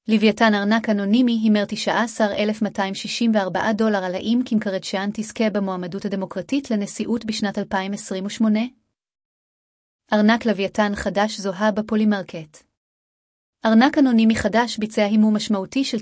לוויתן ארנק אנונימי הימר $19,264 על האם קים קרדשיאן תזכה במועמדות הדמוקרטית לנשיאות בשנת 2028. ארנק לוויתן חדש זוהה בפולימרקט. ארנק אנונימי חדש ביצע הימור משמעותי של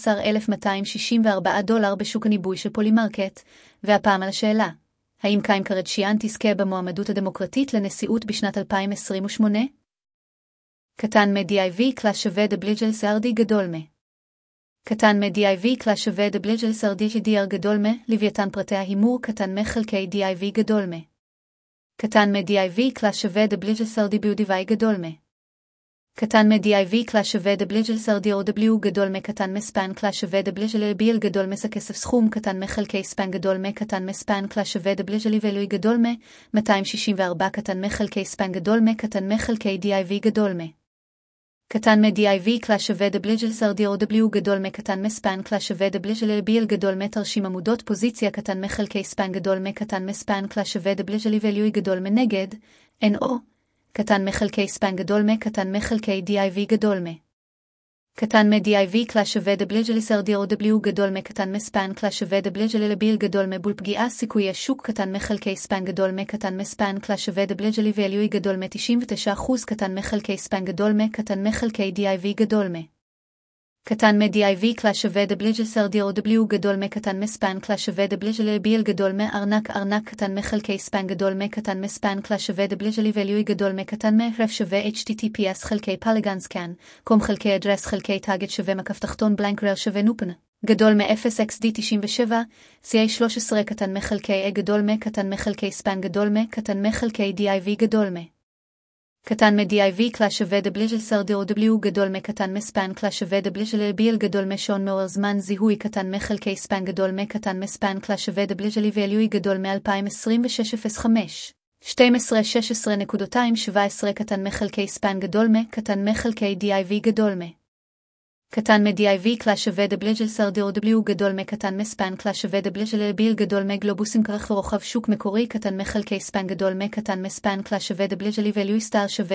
$19,264 בשוק הניבוי של פולימרקט, והפעם על השאלה, האם קים קרדשיאן תזכה במועמדות הדמוקרטית לנשיאות בשנת 2028? קטן מ-DIV קלאס שווה דבליג'ל סרדי גדול מ. קטן מ-DIV קלאס שווה דבליג'ל סרדי GDR גדול מ, לוויתן פרטי ההימור קטן מחלקי DIV גדול מ. קטן מ-DIV קלאס שווה דבליג'ל סרדי BUDV גדול מ. קטן מ-DIV קלאס שווה דבליג'ל סרדי OW גדול מ. קטן מספן קלאס שווה דבליג'ל LBL גדול מס הכסף סכום קטן מחלקי ספן גדול מ. קטן מספן קלאס שווה דבליג'ל EVLUI גדול מ. 264 קטן מחלקי ספן גדול מ. קטן מחלקי DIV גדול מ. קטן מ-DIV קלאס שווה דבליג'ל סרדי OW גדול מ. קטן מספן קלאס שווה דבליג'ל LBL גדול מ. תרשים עמודות פוזיציה קטן מחלקי ספן גדול מ. קטן מספן קלאס שווה דבליג'ל EVLUI גדול מ. נגד NO קטן מחלקי ספן גדול מ. קטן מחלקי DIV גדול מ. קטן מ-DIV קלאס שווה דבליג'ל סרדי OW גדול מ. קטן מספן קלאס שווה דבליג'ל LBL גדול מ. בול פגיעה סיכוי השוק קטן מחלקי ספן גדול מ. קטן מספן קלאס שווה דבליג'ל EVLUI גדול מ. 99% קטן מחלקי ספן גדול מ. קטן מחלקי DIV גדול מ. קטן מ-DIV קלאס שווה דבליג'ל סרדי OW גדול מ. קטן מספן קלאס שווה דבליג'ל LBL גדול מ. ארנק קטן מחלקי ספן גדול מ. קטן מספן קלאס שווה דבליג'ל EVLUI גדול מ. קטן מ-רף שווה HTTPS חלקי פלגנסקן קום חלקי אדרס חלקי טאגט שווה מקף תחתון בלנק רל שווה נופן גדול מ-0xd97 CA13 קטן מחלקי A גדול מ. קטן מחלקי ספן גדול מ. קטן מחלקי DIV גדול מ. קטן מ-DIV קלאס שווה דבליג'ל סרדי OW גדול מ. קטן מספן קלאס שווה דבליג'ל LBL גדול מ. שון מעורר זמן זיהוי קטן מחלקי ספן גדול מ. קטן מספן קלאס שווה דבליג'ל EVLUI גדול מ-2026 05 12-16.217 קטן מחלקי ספן גדול מ. קטן מחלקי DIV גדול מ. קטן מ-DIV קלאס שווה דבליג'ל סרדי OW גדול מ. קטן מספן קלאס שווה דבליג'ל LBL גדול מ. גלובוסים כרך ורוחב שוק מקורי קטן מחלקי ספן גדול מ. קטן מספן קלאס שווה דבליג'ל EVLUI סטאר שווה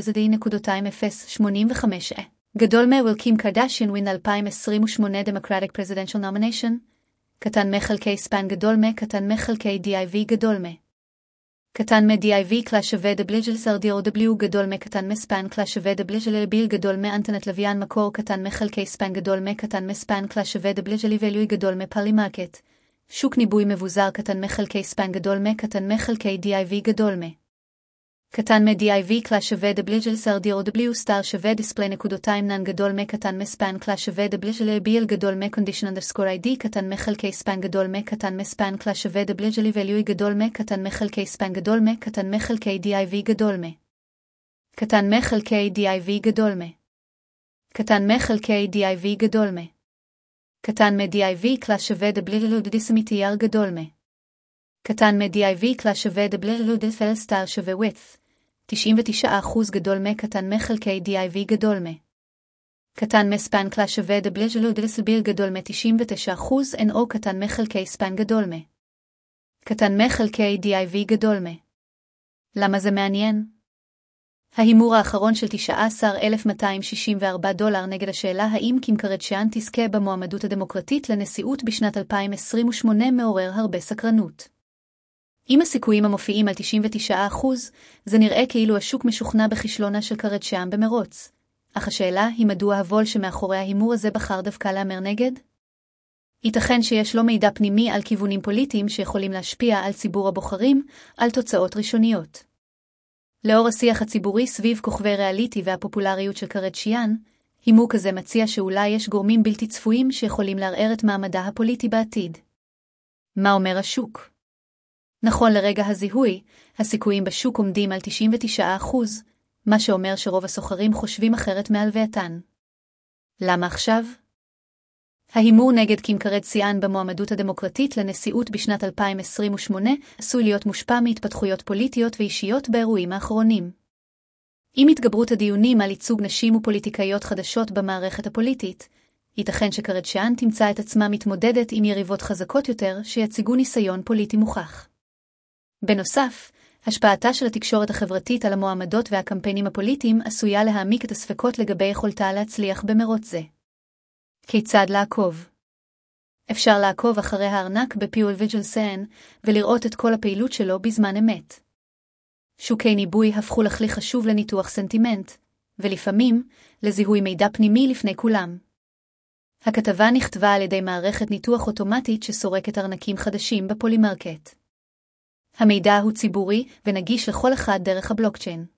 פנטיסזדי.085 גדול מ. will קים קרדשיאן win 2028 Democratic Presidential Nomination קטן מחלקי ספן גדול מ. קטן מחלקי DIV גדול מ. קטן מ-DIV קלאס שווה דבליג'ל סרדי OW גדול מ. קטן מספן קלאס שווה דבליג'ל LBL גדול מ. אנטנת לוויין מקור קטן מחלקי ספן גדול מ. קטן מספן קלאס שווה דבליג'ל EVLUI גדול מ. פולימרקט שוק ניבוי מבוזר קטן מחלקי ספן גדול מ. קטן מחלקי DIV גדול מ. קטן מ-DIV קלאס שווה דבליג'ל סרדי OW סטאר שווה דיספלי נקודותיים נן גדול מ. קטן מספן קלאס שווה דבליג'ל LBL גדול מ. condition_ID קטן מחלקי ספן גדול מ. קטן מספן קלאס שווה דבליג'ל EVLUI גדול מ. קטן מחלקי ספן גדול מ. קטן מחלקי DIV גדול מ. קטן מחלקי DIV גדול מ. קטן מחלקי DIV גדול מ. קטן מ-DIV קלאס שווה דבליג'ל דיסמיטייר גדול מ. קטן מ-DIV קלאס שווה דבליג'ל דיספל סטאר שווה width 99% גדול מ. קטן מחלקי DIV גדול מ. קטן מספן קלאס שווה דבליג'ל דיסביל גדול מ. 99% NO קטן מחלקי ספן גדול מ. קטן מחלקי DIV גדול מ. למה זה מעניין? ההימור האחרון של $19,264 נגד השאלה האם קים קרדשיאן תזכה במועמדות הדמוקרטית לנשיאות בשנת 2028 מעורר הרבה סקרנות. עם הסיכויים המופיעים על 99%, זה נראה כאילו השוק משוכנע בכישלונה של קרדשיאן במרוץ. אך השאלה היא מדוע הוול שמאחורי ההימור הזה בחר דווקא להמר נגד? ייתכן שיש לו מידע פנימי על כיוונים פוליטיים שיכולים להשפיע על ציבור הבוחרים, על תוצאות ראשוניות. לאור השיח הציבורי סביב כוכבי ריאליטי והפופולריות של קרדשיאן, הימור כזה מציע שאולי יש גורמים בלתי צפויים שיכולים לערער את מעמדה הפוליטי בעתיד. מה אומר השוק? נכון לרגע הזיהוי, הסיכויים בשוק עומדים על 99%, מה שאומר שרוב הסוחרים חושבים אחרת מהלווייתן. למה עכשיו? ההימור נגד קים קרדשיאן במועמדות הדמוקרטית לנשיאות בשנת 2028 עשוי להיות מושפע מהתפתחויות פוליטיות ואישיות באירועים האחרונים. עם התגברות הדיונים על ייצוג נשים ופוליטיקאיות חדשות במערכת הפוליטית, ייתכן שקרדשיאן תמצא את עצמה מתמודדת עם יריבות חזקות יותר שיציגו ניסיון פוליטי מוכח. בנוסף, השפעתה של התקשורת החברתית על המועמדות והקמפיינים הפוליטיים עשויה להעמיק את הספקות לגבי יכולתה להצליח במרוץ זה. כיצד לעקוב? אפשר לעקוב אחרי הארנק ב-PeoplevisualScan ולראות את כל הפעילות שלו בזמן אמת. שוקי ניבוי הפכו לכלי חשוב לניתוח סנטימנט, ולפעמים לזיהוי מידע פנימי לפני כולם. הכתבה נכתבה על ידי מערכת ניתוח אוטומטית שסורקת ארנקים חדשים בפולימרקט. המידע הוא ציבורי ונגיש לכל אחד דרך הבלוקצ'יין.